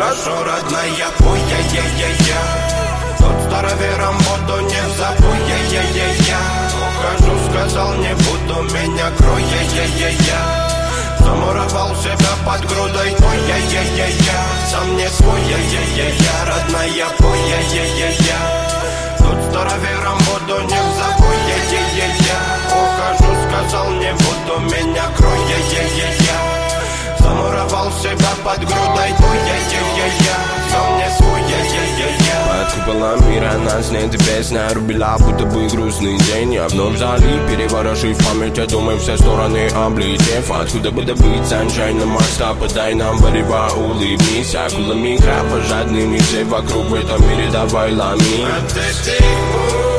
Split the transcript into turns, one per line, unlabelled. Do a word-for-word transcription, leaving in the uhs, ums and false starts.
хорошо, родная, пой, я-я-я-я. Тот старовером воду не забудь, я-я-я-я. Ухожу, сказал, не буду, меня крой, я-я-я-я. Замуровал себя под грудой твой, я-я-я-я. Сам не свой, я-я-я-я. Родная, пой, я-я-я-я. Тут старовером воду не забудь, я-я-я-я. Ухожу, сказал, не буду, меня крой, я-я-я-я. Замуровал себя под грудой твой, я-я-я-я. Сам не свой, я-я-я-я.
Под куполом мира нас нет, и песня рубила, будто бы грустный день. Я вновь вдали, переворошив память, я думаю, все стороны облетев. Откуда бы добыть санчайна моста, подай нам варева, улыбнись. Акулами кровожадными, все вокруг в этом мире, давай ломи.